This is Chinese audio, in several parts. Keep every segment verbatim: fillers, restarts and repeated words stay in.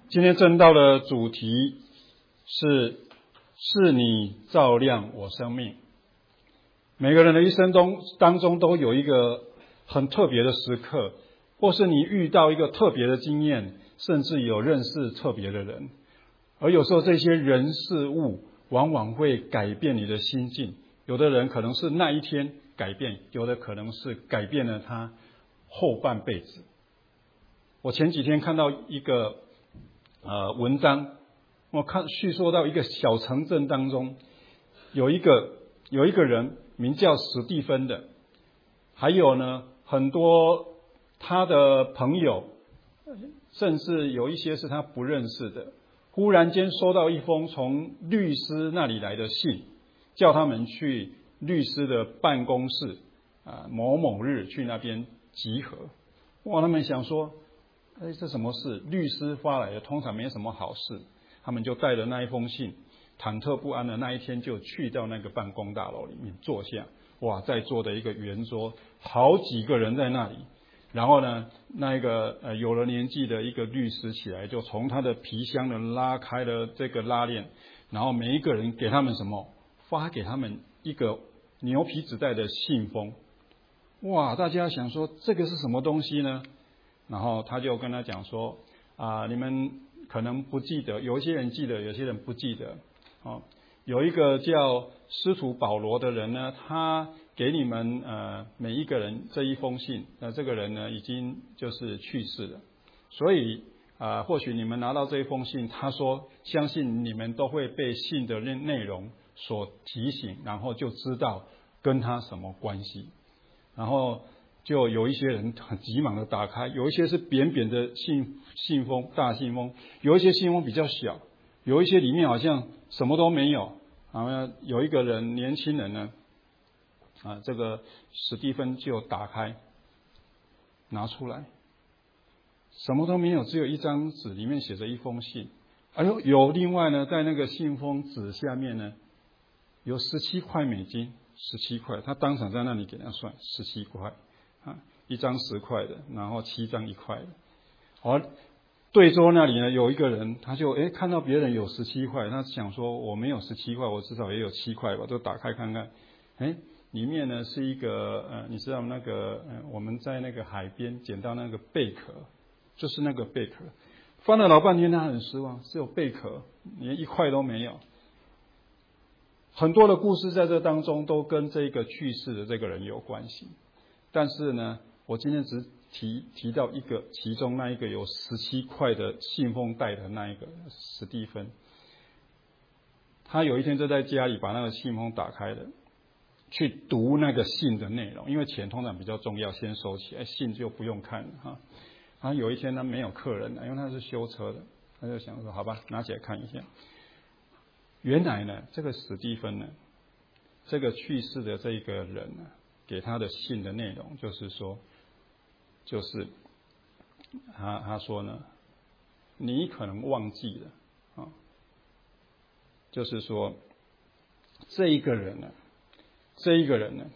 今天正道的主题是是你照亮我生命。每个人的一生中当中都有一个很特别的时刻，或是你遇到一个特别的经验，甚至有认识特别的人，而有时候这些人事物往往会改变你的心境。有的人可能是那一天改变，有的可能是改变了他后半辈子。我前几天看到一个呃文章，我看叙说到一个小城镇当中，有一个有一个人名叫史蒂芬的，还有呢很多他的朋友，甚至有一些是他不认识的，忽然间收到一封从律师那里来的信，叫他们去律师的办公室啊某某日去那边集合。哇，他们想说，哎，这什么事？律师发来的，通常没什么好事。他们就带着那一封信，忐忑不安的那一天就去到那个办公大楼里面坐下。哇，在座的一个圆桌，好几个人在那里。然后呢，那一个呃有了年纪的一个律师起来，就从他的皮箱呢拉开了这个拉链，然后每一个人给他们什么？发给他们一个牛皮纸袋的信封。哇，大家想说这个是什么东西呢？然后他就跟他讲说啊、呃，你们可能不记得，有一些人记得，有些人不记得。哦，有一个叫司徒保罗的人呢，他给你们呃每一个人这一封信，那这个人呢已经就是去世了，所以啊、呃，或许你们拿到这一封信，他说相信你们都会被信的内容所提醒，然后就知道跟他什么关系。然后就有一些人很急忙的打开，有一些是扁扁的信信封，大信封，有一些信封比较小，有一些里面好像什么都没有。然后有一个人年轻人呢，啊，这个史蒂芬就打开拿出来，什么都没有，只有一张纸，里面写着一封信。哎呦，有另外呢，在那个信封纸下面呢，有十七块美金，十七块，他当场在那里给他算十七块。啊，一张十块的，然后七张一块的。而对桌那里呢，有一个人，他就诶看到别人有十七块，他想说我没有十七块，我至少也有七块吧，就打开看看。诶里面呢是一个呃，你知道那个呃，我们在那个海边捡到那个贝壳，就是那个贝壳。翻了老半天，他很失望，只有贝壳，连一块都没有。很多的故事在这当中都跟这个去世的这个人有关系。但是呢，我今天只提提到一个，其中那一个有十七块的信封袋的那一个史蒂芬，他有一天就在家里把那个信封打开了，去读那个信的内容，因为钱通常比较重要，先收起来，信就不用看了哈。然后有一天他没有客人了，因为他是修车的，他就想说好吧，拿起来看一下。原来呢，这个史蒂芬呢，这个去世的这个人呢，给他的信的内容就是说，就是他他说呢，你可能忘记了啊，就是说这一个人呢，这一个人呢，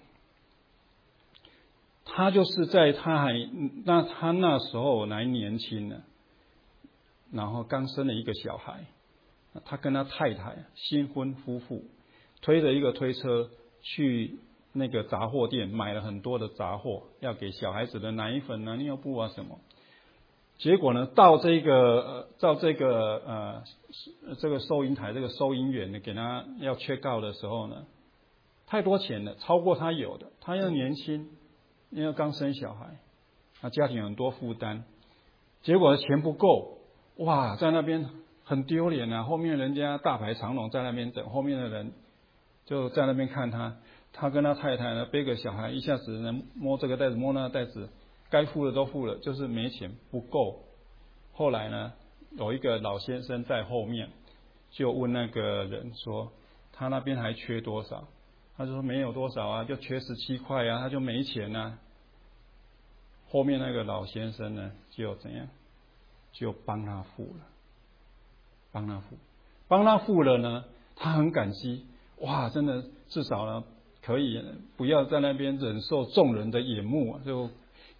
他就是在他还那他那时候还年轻呢，然后刚生了一个小孩，他跟他太太新婚夫妇推着一个推车去那个杂货店买了很多的杂货，要给小孩子的奶粉啊、尿布啊什么。结果呢，到这个呃，到这个呃这个收银台，这个收银员呢给他要check out的时候呢，太多钱了，超过他有的。他又年轻，因为刚生小孩，他家庭有很多负担，结果钱不够，哇，在那边很丢脸啊！后面人家大排长龙在那边等，后面的人就在那边看他。他跟他太太呢背个小孩，一下子呢摸这个袋子摸那个袋子，该付的都付了，就是没钱不够。后来呢，有一个老先生在后面就问那个人说，他那边还缺多少？他就说没有多少啊，就缺十七块啊，他就没钱啊。后面那个老先生呢就怎样，就帮他付了，帮他付，帮他付了呢，他很感激，哇，真的至少呢可以不要在那边忍受众人的眼目，就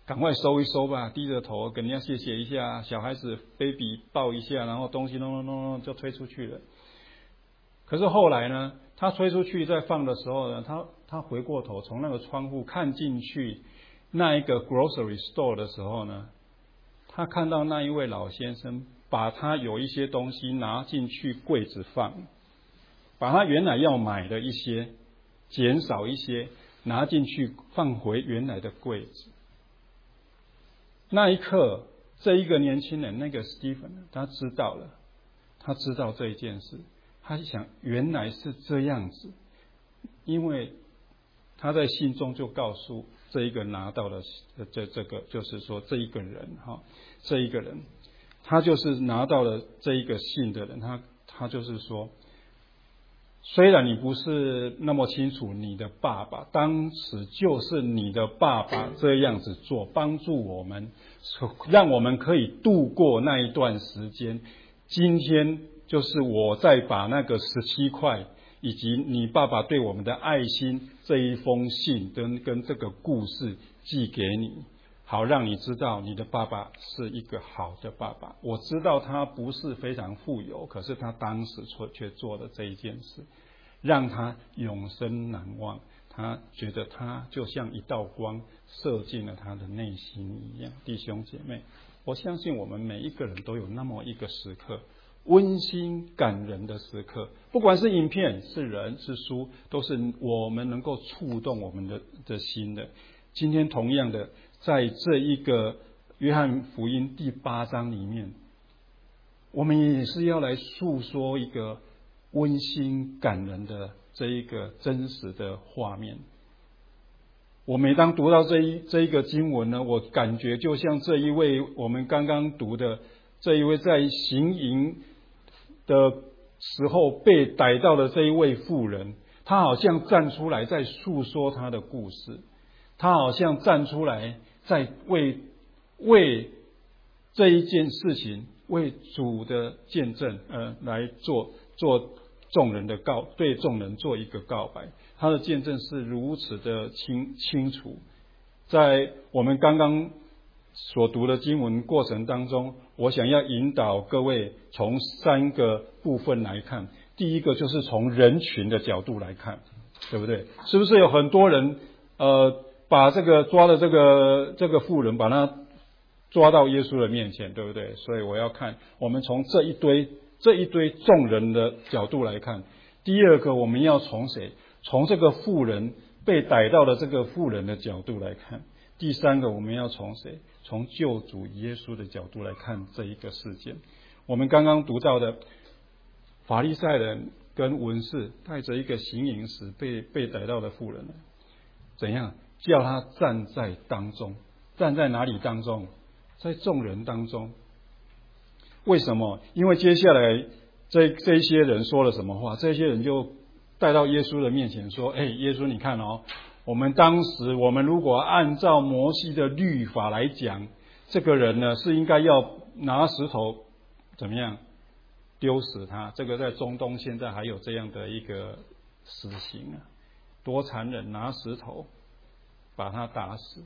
赶快收一收吧，低着头跟人家谢谢一下，小孩子 baby 抱一下，然后东西弄弄弄弄就推出去了。可是后来呢，他推出去再放的时候呢，他他回过头从那个窗户看进去那一个 grocery store 的时候呢，他看到那一位老先生把他有一些东西拿进去柜子放，把他原来要买的一些减少一些拿进去放回原来的柜子。那一刻，这一个年轻人，那个 Stephen， 他知道了，他知道这一件事，他想原来是这样子，因为他在信中就告诉这一个拿到了这这个，就是说这一个人哈，这一个人，他就是拿到了这一个信的人，他他就是说，虽然你不是那么清楚你的爸爸，当时就是你的爸爸这样子做，帮助我们，让我们可以度过那一段时间。今天就是我再把那个十七块以及你爸爸对我们的爱心这一封信跟跟这个故事寄给你，好让你知道你的爸爸是一个好的爸爸。我知道他不是非常富有，可是他当时却做了这一件事，让他永生难忘。他觉得他就像一道光射进了他的内心一样。弟兄姐妹，我相信我们每一个人都有那么一个时刻，温馨感人的时刻，不管是影片、是人、是书，都是我们能够触动我们的的心的。今天同样的，在这一个约翰福音第八章里面，我们也是要来诉说一个温馨感人的这一个真实的画面。我每当读到这一这一个经文呢，我感觉就像这一位我们刚刚读的这一位在行淫的时候被逮到的这一位妇人，他好像站出来在诉说他的故事，他好像站出来在为为这一件事情，为主的见证呃来做做众人的告对众人做一个告白。他的见证是如此的清清楚。在我们刚刚所读的经文过程当中，我想要引导各位从三个部分来看。第一个就是从人群的角度来看，对不对？是不是有很多人呃把这个抓的这个这个妇人把他抓到耶稣的面前，对不对？所以我要看我们从这一堆这一堆众人的角度来看。第二个，我们要从谁？从这个妇人被逮到的这个妇人的角度来看。第三个，我们要从谁？从救主耶稣的角度来看这一个事件。我们刚刚读到的法利赛人跟文士带着一个行淫时被被逮到的妇人，怎样叫他站在当中？站在哪里当中？在众人当中。为什么？因为接下来这这些人说了什么话？这些人就带到耶稣的面前说：哎，耶稣你看哦，我们当时我们如果按照摩西的律法来讲，这个人呢是应该要拿石头怎么样丢死他。这个在中东现在还有这样的一个死刑啊，多残忍，拿石头把他打死。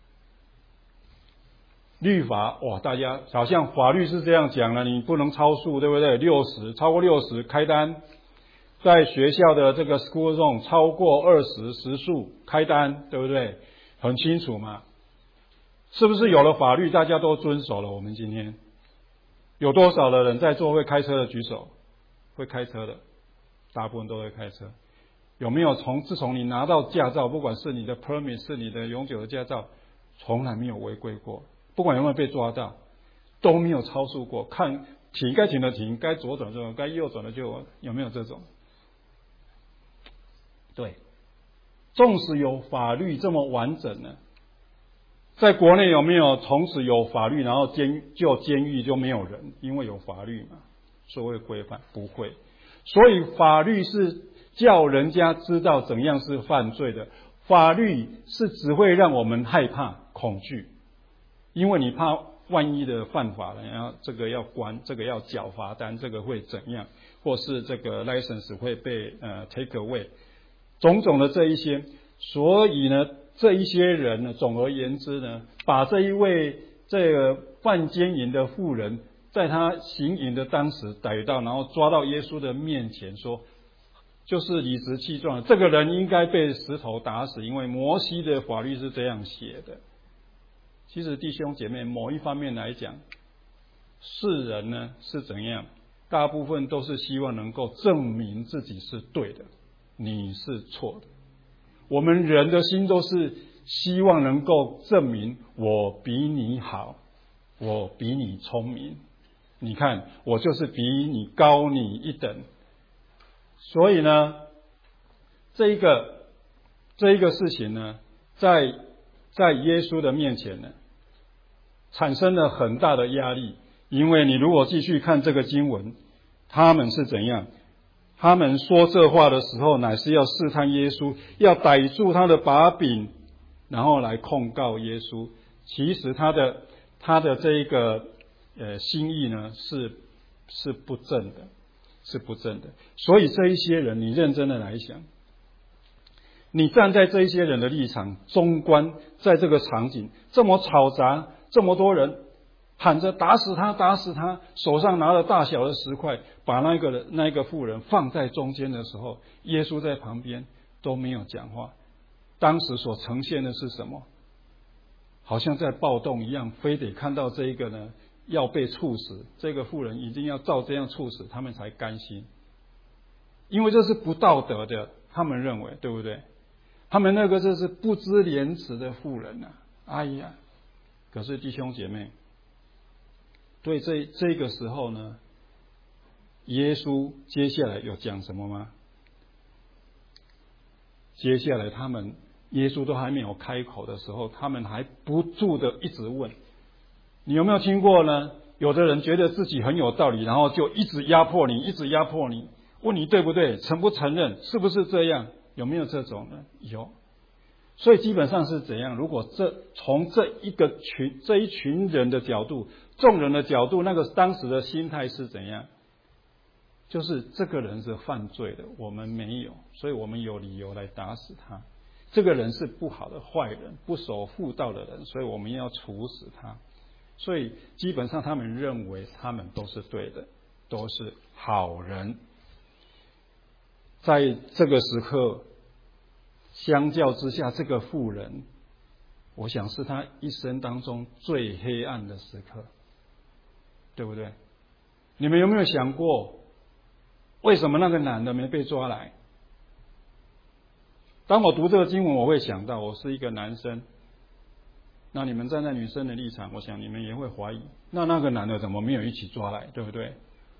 律法哇，大家好像法律是这样讲了，你不能超速，对不对？六十超过六十开单。在学校的这个 school zone 超过二十时速开单，对不对？很清楚嘛。是不是有了法律大家都遵守了？我们今天有多少的人在座会开车的举手？会开车的大部分都会开车。有没有从自从你拿到驾照，不管是你的 permit 是你的永久的驾照，从来没有违规过？不管有没有被抓到，都没有超速过。看停该停的停，该左转就该右转的就有没有这种？对，纵使有法律这么完整呢，在国内有没有从此有法律，然后监就监狱就没有人？因为有法律嘛，所谓规范不会。所以法律是叫人家知道怎样是犯罪的，法律是只会让我们害怕恐惧，因为你怕万一的犯法了，然后这个要关，这个要缴罚单，这个会怎样，或是这个 license 会被呃 take away。种种的这一些，所以呢， 这一些人呢，总而言之呢，把这一位这个犯奸淫的妇人，在他行淫的当时逮到，然后抓到耶稣的面前说，就是理直气壮的，这个人应该被石头打死，因为摩西的法律是这样写的。其实弟兄姐妹，某一方面来讲，世人呢是怎样？大部分都是希望能够证明自己是对的，你是错的。我们人的心都是希望能够证明我比你好，我比你聪明，你看我就是比你高你一等。所以呢，这一个这一个事情呢，在在耶稣的面前呢，产生了很大的压力。因为你如果继续看这个经文，他们是怎样？他们说这话的时候，乃是要试探耶稣，要逮住他的把柄，然后来控告耶稣。其实他的他的这一个呃心意呢，是是不正的，是不正的。所以这一些人，你认真的来想，你站在这一些人的立场，中观在这个场景这么嘈杂，这么多人喊着打死他，打死他，手上拿着大小的石块，把那个人那个妇人放在中间的时候，耶稣在旁边都没有讲话。当时所呈现的是什么？好像在暴动一样，非得看到这一个呢要被处死，这个妇人一定要照这样处死，他们才甘心。因为这是不道德的，他们认为，对不对？他们那个这是不知廉耻的妇人啊！哎呀，可是弟兄姐妹，对这这个时候呢，耶稣接下来有讲什么吗？接下来他们耶稣都还没有开口的时候，他们还不住的一直问。你有没有听过呢？有的人觉得自己很有道理，然后就一直压迫你，一直压迫你，问你对不对，承不承认，是不是这样？有没有这种呢？有。所以基本上是怎样？如果这从这一个群这一群人的角度，众人的角度，那个当时的心态是怎样？就是这个人是犯罪的，我们没有，所以我们有理由来打死他。这个人是不好的坏人，不守妇道的人，所以我们要处死他。所以基本上他们认为他们都是对的，都是好人。在这个时刻，相较之下，这个妇人，我想是他一生当中最黑暗的时刻，对不对？你们有没有想过，为什么那个男的没被抓来？当我读这个经文，我会想到，我是一个男生，那你们站在女生的立场，我想你们也会怀疑，那那个男的怎么没有一起抓来，对不对？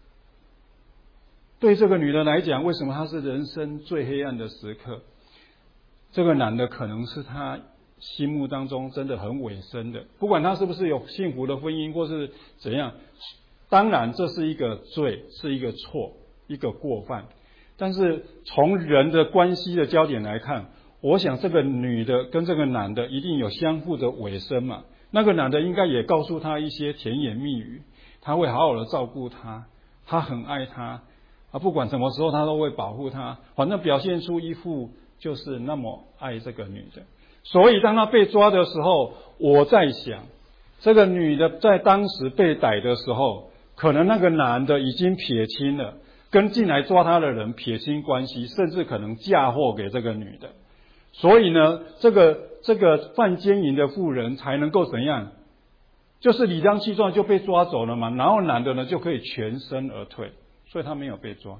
对这个女的来讲，为什么她是人生最黑暗的时刻？这个男的可能是她心目当中真的很委身的，不管他是不是有幸福的婚姻或是怎样，当然这是一个罪，是一个错，一个过犯。但是从人的关系的焦点来看，我想这个女的跟这个男的一定有相互的委身嘛。那个男的应该也告诉他一些甜言蜜语，他会好好的照顾他，他很爱他啊，不管什么时候他都会保护他，反正表现出一副就是那么爱这个女的。所以当他被抓的时候，我在想，这个女的在当时被逮的时候，可能那个男的已经撇清了，跟进来抓他的人撇清关系，甚至可能嫁祸给这个女的。所以呢，这个这个犯奸淫的妇人才能够怎样？就是理直气壮就被抓走了嘛，然后男的呢就可以全身而退，所以他没有被抓。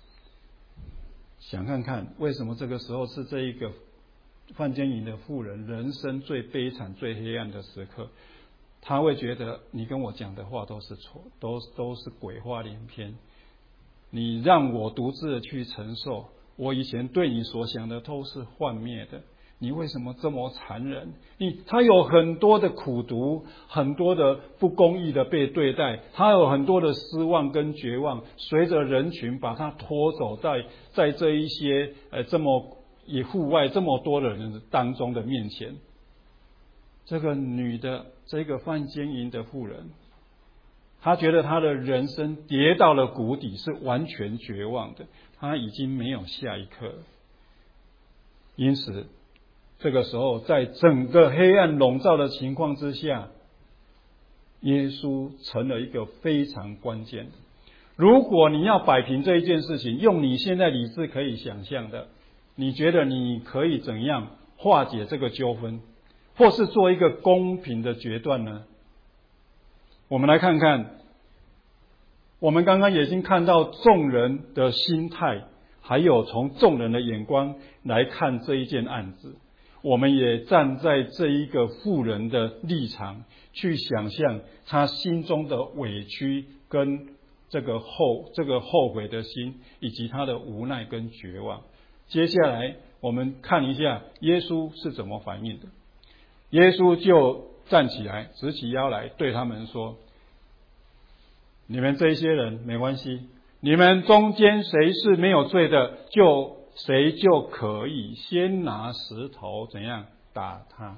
想看看为什么这个时候是这一个犯奸淫的妇人人生最悲惨最黑暗的时刻，他会觉得你跟我讲的话都是错，都都是鬼话连篇，你让我独自的去承受，我以前对你所想的都是幻灭的，你为什么这么残忍？你他有很多的苦毒，很多的不公义的被对待，他有很多的失望跟绝望，随着人群把他拖走，在在这一些呃这么以户外这么多的人当中的面前，这个女的这个犯奸淫的妇人，她觉得她的人生跌到了谷底，是完全绝望的，她已经没有下一刻了。因此这个时候，在整个黑暗笼罩的情况之下，耶稣成了一个非常关键的。如果你要摆平这一件事情，用你现在理智可以想象的，你觉得你可以怎样化解这个纠纷，或是做一个公平的决断呢？我们来看看，我们刚刚已经看到众人的心态，还有从众人的眼光来看这一件案子，我们也站在这一个妇人的立场去想象他心中的委屈跟这个后这个后悔的心，以及他的无奈跟绝望。接下来我们看一下耶稣是怎么反应的。耶稣就站起来，直起腰来，对他们说：你们这些人没关系，你们中间谁是没有罪的，就谁就可以先拿石头怎样打他。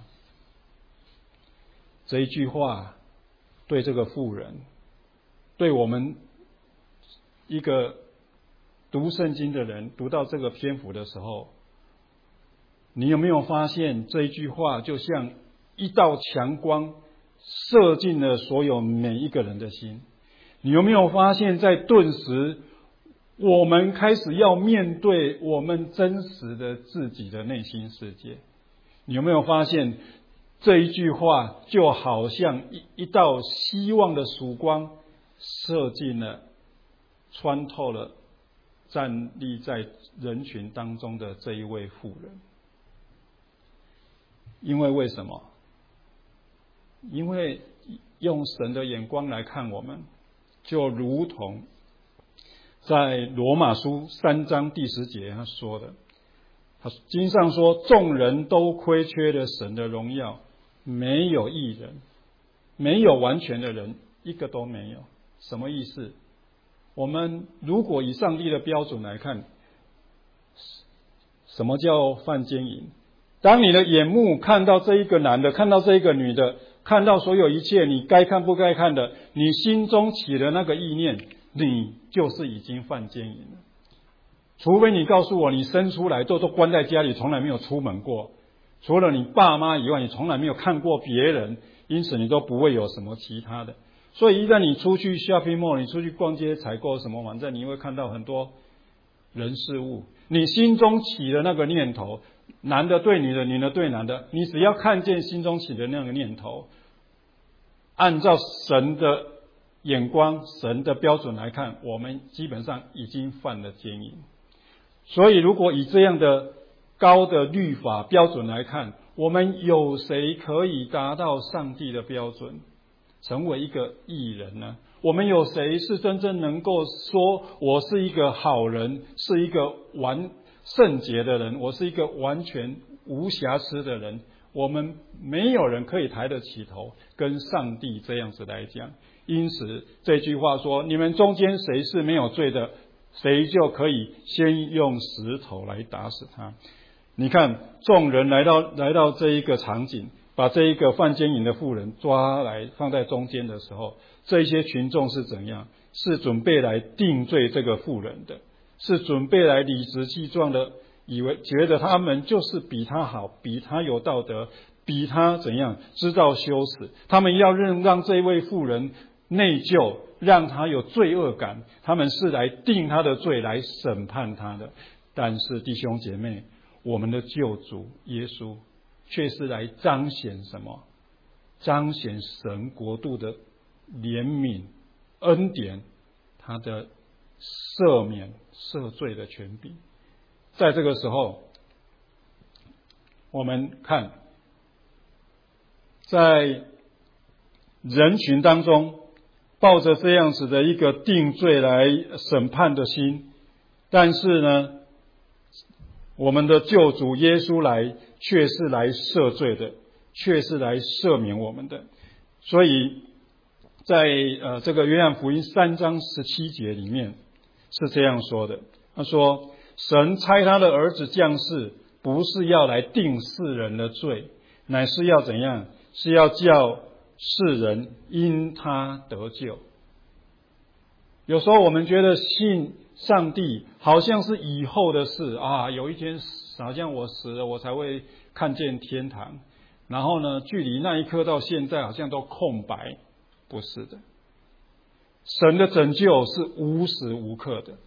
这一句话对这个妇人，对我们一个读圣经的人，读到这个篇幅的时候，你有没有发现这一句话就像一道强光射进了所有每一个人的心？你有没有发现在顿时我们开始要面对我们真实的自己的内心世界？你有没有发现这一句话就好像一一道希望的曙光射进了，穿透了站立在人群当中的这一位妇人？因为为什么？因为用神的眼光来看我们，就如同在罗马书三章第十节他说的，他经上说，众人都亏缺了神的荣耀，没有义人，没有完全的人，一个都没有。什么意思？我们如果以上帝的标准来看，什么叫犯奸淫？当你的眼目看到这一个男的，看到这一个女的，看到所有一切你该看不该看的，你心中起了那个意念，你就是已经犯奸淫了。除非你告诉我，你生出来都都关在家里，从来没有出门过，除了你爸妈以外，你从来没有看过别人，因此你都不会有什么其他的。所以一旦你出去 shopping mall， 你出去逛街采购什么网站，你会看到很多人事物，你心中起了那个念头，男的对女的，女的对男的，你只要看见心中起的那个念头，按照神的眼光、神的标准来看，我们基本上已经犯了奸淫。所以如果以这样的高的律法标准来看，我们有谁可以达到上帝的标准，成为一个义人呢？我们有谁是真正能够说我是一个好人，是一个完圣洁的人，我是一个完全无瑕疵的人？我们没有人可以抬得起头跟上帝这样子来讲。因此这句话说，你们中间谁是没有罪的，谁就可以先用石头来打死他。你看众人来到来到这一个场景，把这一个犯奸淫的妇人抓来放在中间的时候，这些群众是怎样？是准备来定罪这个妇人的，是准备来理直气壮的，以为觉得他们就是比他好，比他有道德，比他怎样知道羞耻，他们要让让这位妇人内疚，让他有罪恶感，他们是来定他的罪，来审判他的。但是弟兄姐妹，我们的救主耶稣却是来彰显什么？彰显神国度的怜悯、恩典，他的赦免、赦罪的权柄。在这个时候，我们看，在人群当中，抱着这样子的一个定罪来审判的心，但是呢，我们的救主耶稣来，却是来赦罪的，却是来赦免我们的。所以在呃这个约翰福音三章十七节里面是这样说的，他说，神差他的儿子降世，不是要来定世人的罪，乃是要怎样？是要叫世人因他得救。有时候我们觉得信上帝好像是以后的事啊，有一天死，好像我死了我才会看见天堂。然后呢，距离那一刻到现在好像都空白，不是的。神的拯救是无时无刻的。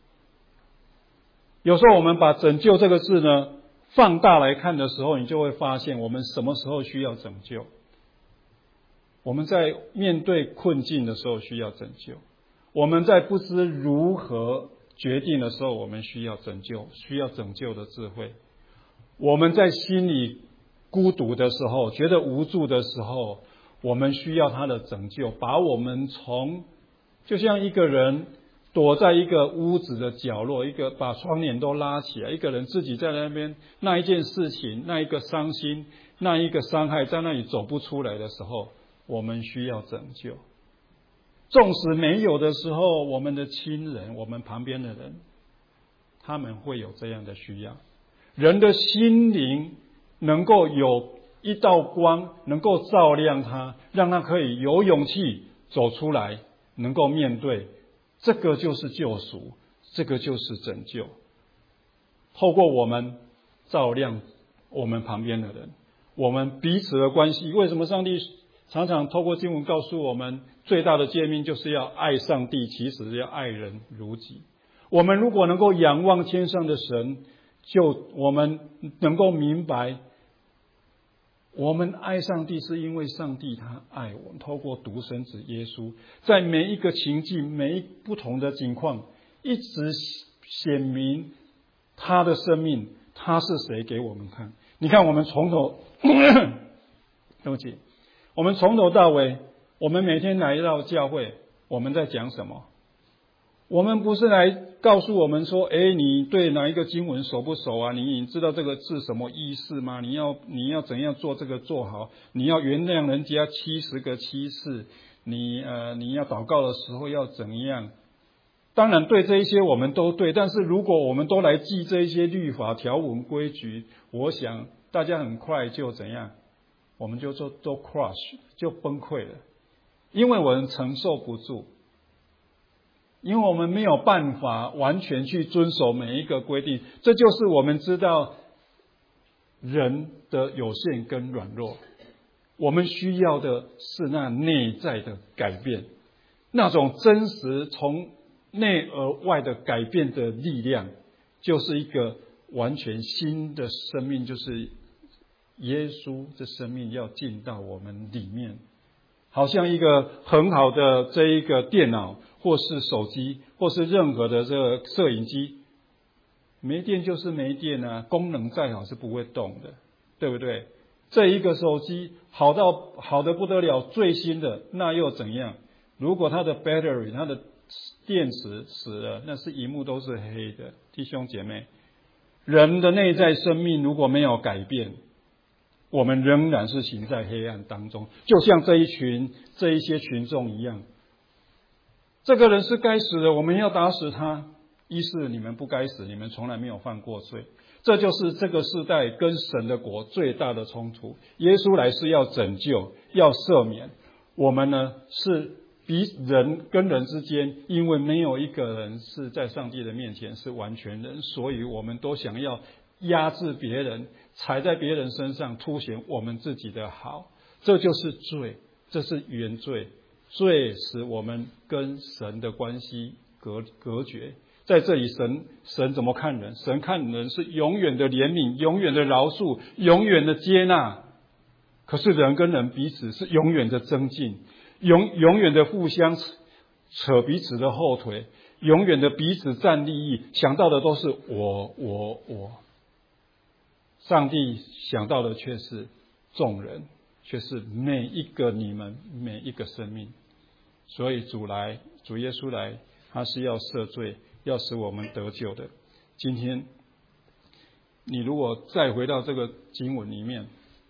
有时候我们把拯救这个字呢放大来看的时候，你就会发现我们什么时候需要拯救。我们在面对困境的时候需要拯救，我们在不知如何决定的时候，我们需要拯救，需要拯救的智慧。我们在心里孤独的时候，觉得无助的时候，我们需要他的拯救，把我们从就像一个人躲在一个屋子的角落，一个把窗帘都拉起来，一个人自己在那边，那一件事情，那一个伤心，那一个伤害在那里走不出来的时候，我们需要拯救。纵使没有的时候，我们的亲人，我们旁边的人，他们会有这样的需要。人的心灵能够有一道光，能够照亮他，让他可以有勇气走出来，能够面对，这个就是救赎，这个就是拯救。透过我们照亮我们旁边的人，我们彼此的关系。为什么上帝常常透过经文告诉我们，最大的诫命就是要爱上帝，其实要爱人如己。我们如果能够仰望天上的神，就我们能够明白，我们爱上帝是因为上帝他爱我们，透过独生子耶稣，在每一个情境，每一不同的情况，一直显明他的生命，他是谁给我们看。你看我们从头对不起我们从头到尾，我们每天来到教会，我们在讲什么？我们不是来告诉我们说，诶，你对哪一个经文熟不熟啊？你你知道这个字什么意思吗？你要你要怎样做这个做好？你要原谅人家七十个七次，你呃你要祷告的时候要怎样？当然对这一些我们都对，但是如果我们都来记这一些律法条文规矩，我想大家很快就怎样？我们就都都 crush 就崩溃了，因为我们承受不住。因为我们没有办法完全去遵守每一个规定，这就是我们知道人的有限跟软弱。我们需要的是那内在的改变，那种真实从内而外的改变的力量，就是一个完全新的生命，就是耶稣的生命要进到我们里面。好像一个很好的这一个电脑或是手机或是任何的这个摄影机，没电就是没电啊，功能再好是不会动的，对不对？这一个手机好到好的不得了，最新的，那又怎样？如果它的 battery 它的电池死了，那是萤幕都是黑的。弟兄姐妹，人的内在生命如果没有改变，我们仍然是行在黑暗当中，就像这一群这一些群众一样。这个人是该死的，我们要打死他。一是你们不该死，你们从来没有犯过罪。这就是这个世代跟神的国最大的冲突。耶稣来是要拯救，要赦免。我们呢是比人跟人之间，因为没有一个人是在上帝的面前是完全人，所以我们都想要压制别人，踩在别人身上，凸显我们自己的好。这就是罪，这是原罪。罪使我们跟神的关系隔隔绝。在这里神神怎么看人？神看人是永远的怜悯，永远的饶恕，永远的接纳。可是人跟人彼此是永远的增进，永永远的互相扯彼此的后腿，永远的彼此占利益，想到的都是我我我。上帝想到的却是众人，却是每一个你们每一个生命。所以主来，主耶稣来，他是要赦罪，要使我们得救的。今天你如果再回到这个经文里面，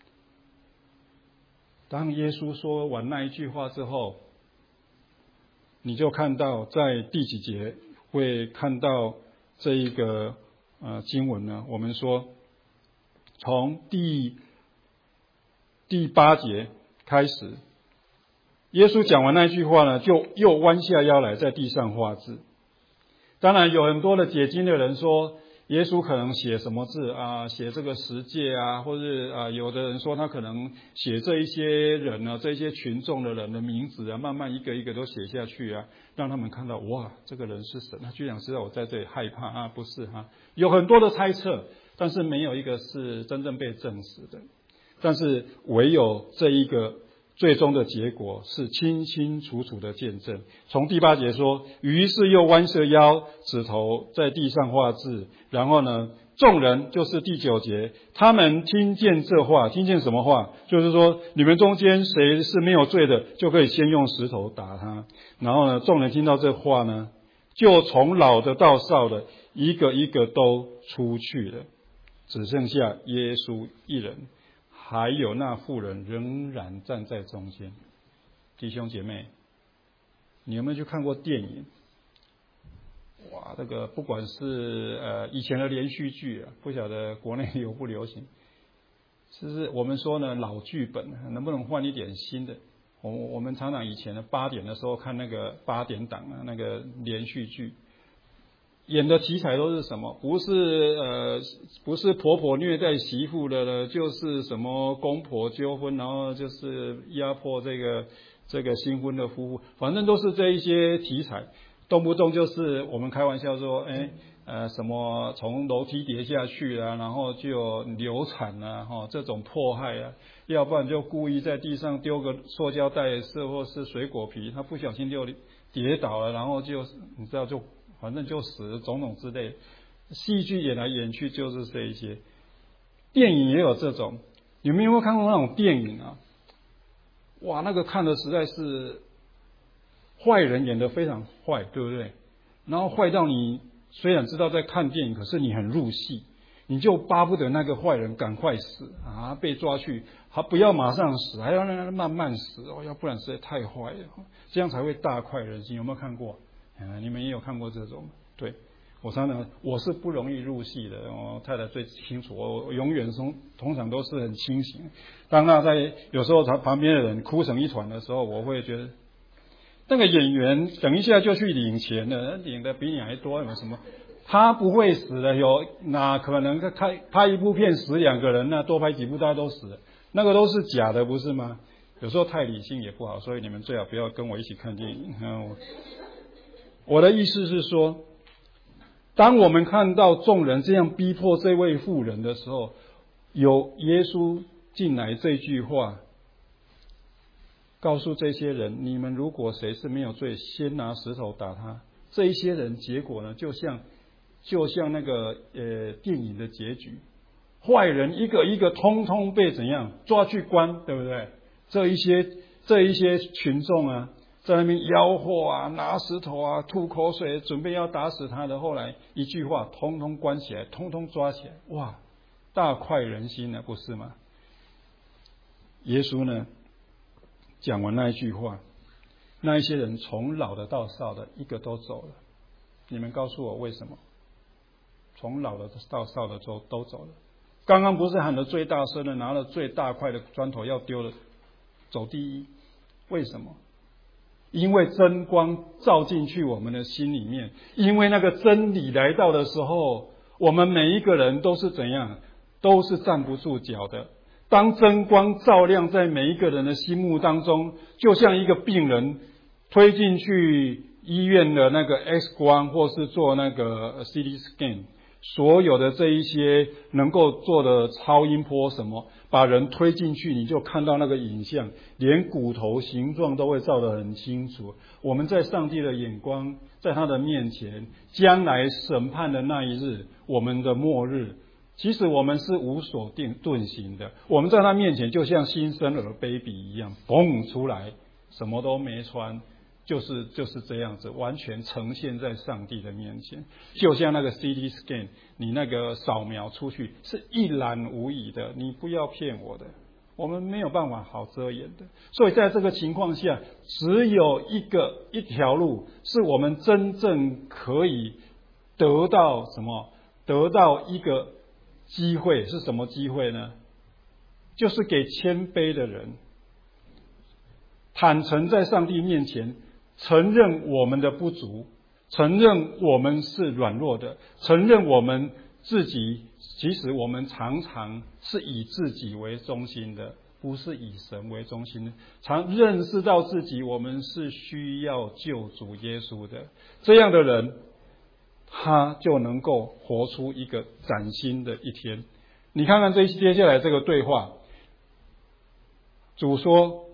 当耶稣说完那一句话之后，你就看到在第几节会看到这一个呃经文呢？我们说从第第八节开始，耶稣讲完那句话呢，就又弯下腰来在地上画字。当然有很多的解经的人说， 耶稣可能写什么字啊？写这个十诫啊，或者啊，有的人说他可能写这一些人呢、啊，这一些群众的人的名字啊，慢慢一个一个都写下去啊，让他们看到哇，这个人是神，他居然知道我在这里害怕啊，不是哈、啊？有很多的猜测，但是没有一个是真正被证实的。但是唯有这一个最终的结果是清清楚楚的见证。从第八节说，于是又弯下腰，指头在地上画字。然后呢，众人就是第九节，他们听见这话，听见什么话？就是说，你们中间谁是没有罪的，就可以先用石头打他。然后呢，众人听到这话呢，就从老的到少的，一个一个都出去了，只剩下耶稣一人。还有那妇人仍然站在中间。弟兄姐妹，你有没有去看过电影？哇，这个不管是呃以前的连续剧啊，不晓得国内流不流行。其实我们说呢，老剧本能不能换一点新的？我我们常常以前的八点的时候看那个八点档啊，那个连续剧。演的题材都是什么？不是呃，不是婆婆虐待媳妇的了，就是什么公婆纠纷，然后就是压迫这个这个新婚的夫妇，反正都是这一些题材，动不动就是我们开玩笑说，哎呃什么从楼梯跌下去啊，然后就流产啊，哈、哦、这种迫害啊，要不然就故意在地上丢个塑胶袋是或是水果皮，他不小心就跌倒了，然后就你知道就。反正就死种种之类，戏剧演来演去就是这一些，电影也有这种。你们有没有看过那种电影啊？哇，那个看的实在是坏人演得非常坏，对不对？然后坏到你虽然知道在看电影，可是你很入戏，你就巴不得那个坏人赶快死啊，被抓去，还不要马上死，还要让他慢慢死哦，要不然实在太坏了，这样才会大快人心。有没有看过？嗯，你们也有看过这种？对，我常常我是不容易入戏的，我太太最清楚，我永远通通常都是很清醒。当他在有时候他旁边的人哭成一团的时候，我会觉得那个演员等一下就去领钱了，领的比你还多，有什么？他不会死的，有哪可能拍拍一部片死两个人，那多拍几部大家都死了，那个都是假的，不是吗？有时候太理性也不好，所以你们最好不要跟我一起看电影。嗯我的意思是说，当我们看到众人这样逼迫这位妇人的时候，有耶稣进来这句话，告诉这些人：你们如果谁是没有罪，先拿石头打他。这一些人结果呢，就像就像那个呃电影的结局，坏人一个一个通通被怎样抓去关，对不对？这一些这一些群众啊。在那边吆喝啊，拿石头啊，吐口水，准备要打死他的。后来一句话，通通关起来，通通抓起来，哇，大快人心了，不是吗？耶稣呢，讲完那一句话，那一些人从老的到少的，一个都走了。你们告诉我为什么？从老的到少的都都走了。刚刚不是喊得最大声的，拿了最大块的砖头要丢了，走第一，为什么？因为真光照进去我们的心里面，因为那个真理来到的时候，我们每一个人都是怎样，都是站不住脚的。当真光照亮在每一个人的心目当中，就像一个病人推进去医院的那个 X 光，或是做那个 C T scan， 所有的这一些能够做的超音波什么，把人推进去，你就看到那个影像，连骨头形状都会照得很清楚。我们在上帝的眼光，在他的面前，将来审判的那一日，我们的末日，其实我们是无所定遁形的。我们在他面前就像新生儿 baby 一样，蹦出来，什么都没穿，就是就是这样子，完全呈现在上帝的面前，就像那个 C T scan， 你那个扫描出去是一览无遗的，你不要骗我的，我们没有办法好遮掩的。所以在这个情况下，只有一个一条路，是我们真正可以得到什么？得到一个机会，是什么机会呢？就是给谦卑的人，坦诚在上帝面前，承认我们的不足，承认我们是软弱的，承认我们自己，其实我们常常是以自己为中心的，不是以神为中心的。常认识到自己，我们是需要救主耶稣的，这样的人，他就能够活出一个崭新的一天。你看看这接下来这个对话，主说：“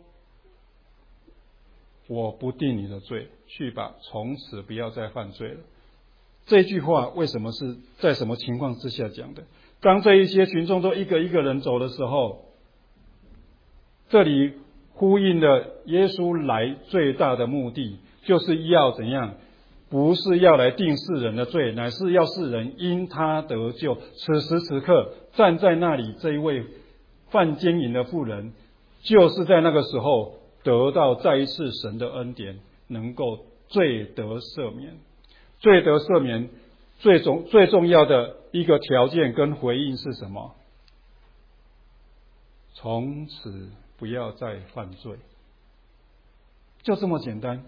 我不定你的罪，去吧，从此不要再犯罪了。”这句话为什么是在什么情况之下讲的？当这一些群众都一个一个人走的时候，这里呼应了耶稣来最大的目的，就是要怎样？不是要来定世人的罪，乃是要世人因他得救。此时此刻站在那里这一位犯奸淫的妇人，就是在那个时候得到再一次神的恩典，能够罪得赦免。罪得赦免最重最重要的一个条件跟回应是什么？从此不要再犯罪，就这么简单。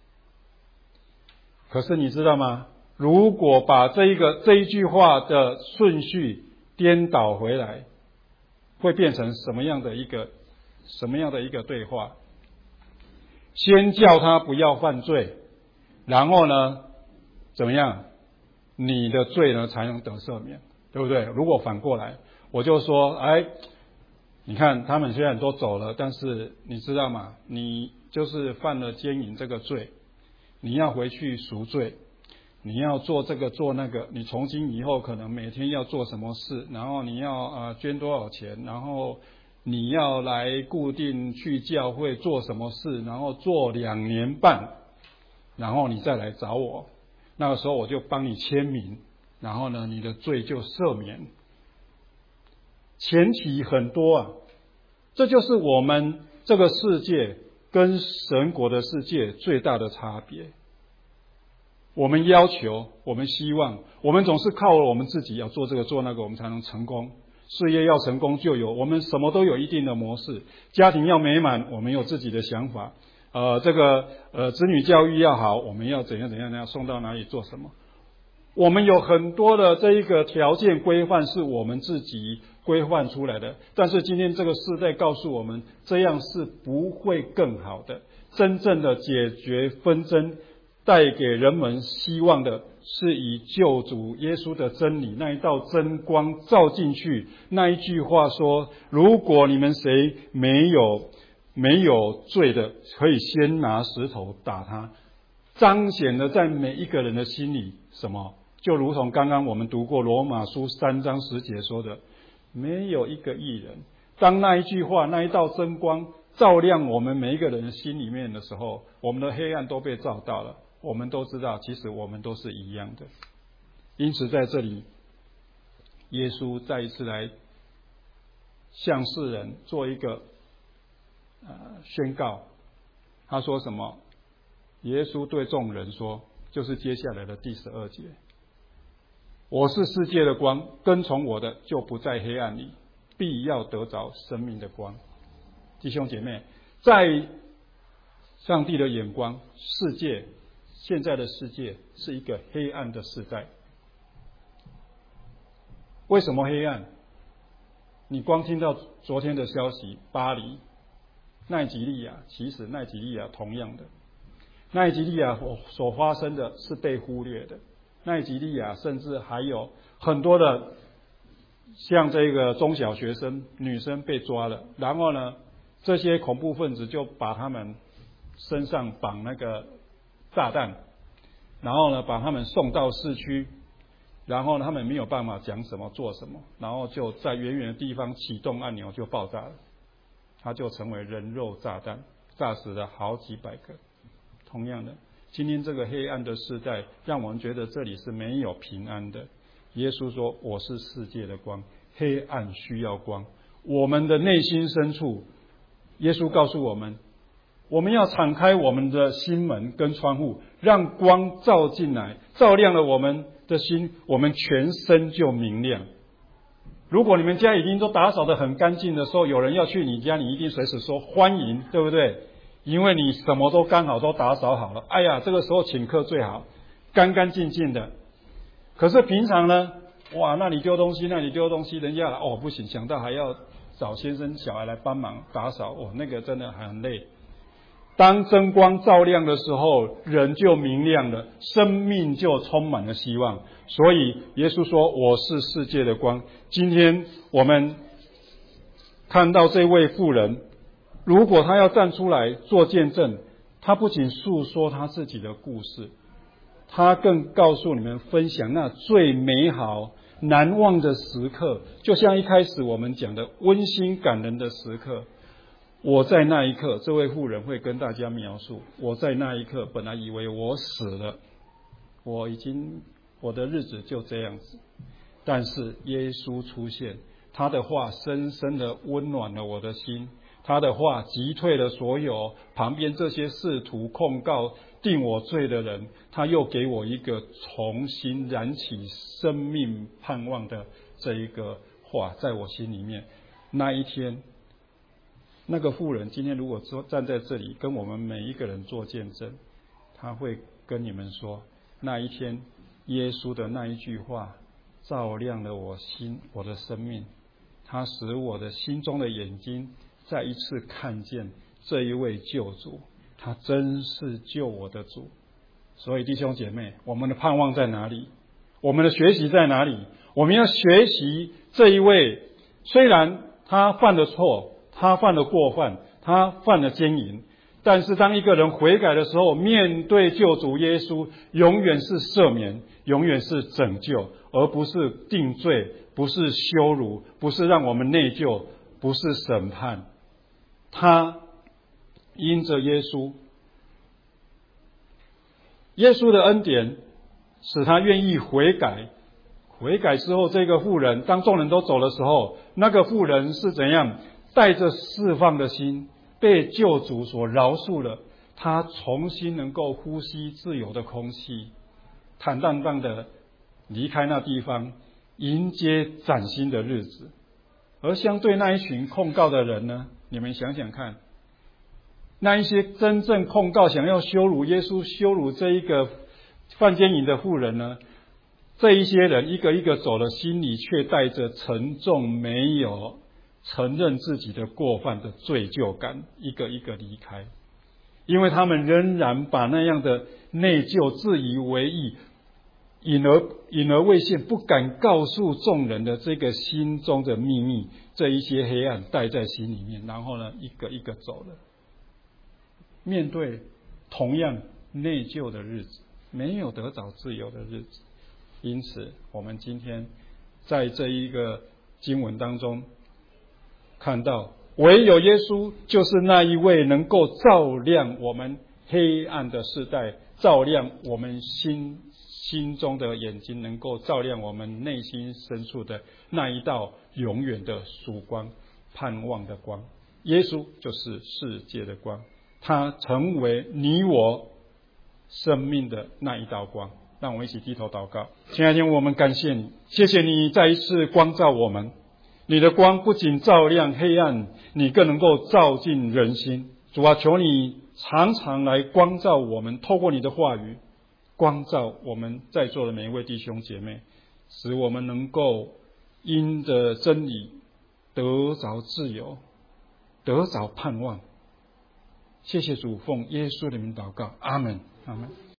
可是你知道吗？如果把这一个这一句话的顺序颠倒回来，会变成什么样的一个什么样的一个对话？先叫他不要犯罪，然后呢，怎么样？你的罪呢才能得赦免，对不对？如果反过来，我就说，哎，你看他们虽然都走了，但是你知道吗？你就是犯了奸淫这个罪，你要回去赎罪，你要做这个做那个，你从今以后可能每天要做什么事，然后你要呃捐多少钱，然后你要来固定去教会做什么事，然后做两年半，然后你再来找我，那个时候我就帮你签名，然后呢，你的罪就赦免。前提很多啊，这就是我们这个世界跟神国的世界最大的差别。我们要求，我们希望，我们总是靠我们自己要做这个做那个，我们才能成功。事业要成功，就有我们什么都有一定的模式。家庭要美满，我们有自己的想法。呃，这个呃，子女教育要好，我们要怎样怎样怎样，送到哪里做什么？我们有很多的这一个条件规范是我们自己规范出来的，但是今天这个世代告诉我们，这样是不会更好的。真正的解决纷争，带给人们希望的，是以救主耶稣的真理那一道真光照进去。那一句话说：如果你们谁没有没有罪的，可以先拿石头打他。彰显了在每一个人的心里什么？就如同刚刚我们读过罗马书三章十节说的，没有一个义人。当那一句话，那一道真光照亮我们每一个人的心里面的时候，我们的黑暗都被照到了。我们都知道，其实我们都是一样的。因此在这里，耶稣再一次来向世人做一个呃宣告。他说什么？耶稣对众人说，就是接下来的第十二节：我是世界的光，跟从我的就不在黑暗里，必要得着生命的光。弟兄姐妹，在上帝的眼光，世界现在的世界是一个黑暗的时代。为什么黑暗？你光听到昨天的消息，巴黎、奈及利亚，其实奈及利亚同样的，奈及利亚所发生的是被忽略的。奈及利亚甚至还有很多的像这个中小学生女生被抓了，然后呢，这些恐怖分子就把他们身上绑那个炸弹，然后呢把他们送到市区，然后呢他们没有办法讲什么做什么，然后就在远远的地方启动按钮就爆炸了，它就成为人肉炸弹，炸死了好几百个。同样的，今天这个黑暗的世代让我们觉得这里是没有平安的。耶稣说，我是世界的光，黑暗需要光。我们的内心深处，耶稣告诉我们，我们要敞开我们的心门跟窗户，让光照进来，照亮了我们的心，我们全身就明亮。如果你们家已经都打扫得很干净的时候，有人要去你家，你一定随时说欢迎，对不对？因为你什么都刚好都打扫好了，哎呀，这个时候请客最好，干干净净的。可是平常呢， 哇，那里丢东西，那里丢东西，人家来哦不行，想到还要找先生小孩来帮忙打扫，哦，那个真的很累。当真光照亮的时候，人就明亮了，生命就充满了希望。所以耶稣说：“我是世界的光。”今天我们看到这位妇人，如果她要站出来做见证，她不仅诉说她自己的故事，她更告诉你们分享那最美好难忘的时刻，就像一开始我们讲的温馨感人的时刻。我在那一刻，这位妇人会跟大家描述，我在那一刻本来以为我死了，我已经我的日子就这样子，但是耶稣出现，他的话深深的温暖了我的心，他的话击退了所有旁边这些试图控告定我罪的人，他又给我一个重新燃起生命盼望的这一个话在我心里面。那一天，那个妇人今天如果站在这里跟我们每一个人做见证，他会跟你们说，那一天耶稣的那一句话照亮了我心，我的生命，他使我的心中的眼睛再一次看见这一位救主，他真是救我的主。所以弟兄姐妹，我们的盼望在哪里？我们的学习在哪里？我们要学习这一位，虽然他犯了错，他犯了过犯，他犯了奸淫，但是当一个人悔改的时候，面对救主耶稣，永远是赦免，永远是拯救，而不是定罪，不是羞辱，不是让我们内疚，不是审判。他因着耶稣，耶稣的恩典使他愿意悔改。悔改之后，这个妇人当众人都走的时候，那个妇人是怎样带着释放的心，被救主所饶恕了，他重新能够呼吸自由的空气，坦荡荡的离开那地方，迎接崭新的日子。而相对那一群控告的人呢，你们想想看，那一些真正控告想要羞辱耶稣，羞辱这一个犯奸淫的妇人呢，这一些人一个一个走了，心里却带着沉重，没有承认自己的过犯的罪疚感，一个一个离开。因为他们仍然把那样的内疚自以为意，隐而隐而未现，不敢告诉众人的这个心中的秘密，这一些黑暗带在心里面，然后呢一个一个走了。面对同样内疚的日子，没有得着自由的日子。因此我们今天在这一个经文当中看到，唯有耶稣就是那一位能够照亮我们黑暗的世代，照亮我们心心中的眼睛，能够照亮我们内心深处的那一道永远的曙光，盼望的光。耶稣就是世界的光，他成为你我生命的那一道光。让我们一起低头祷告。亲爱的天父，我们感谢你，谢谢你再一次光照我们，你的光不仅照亮黑暗，你更能够照进人心。主啊，求你常常来光照我们，透过你的话语光照我们在座的每一位弟兄姐妹，使我们能够因着真理得着自由，得着盼望。谢谢主，奉耶稣的名祷告，阿们，阿们。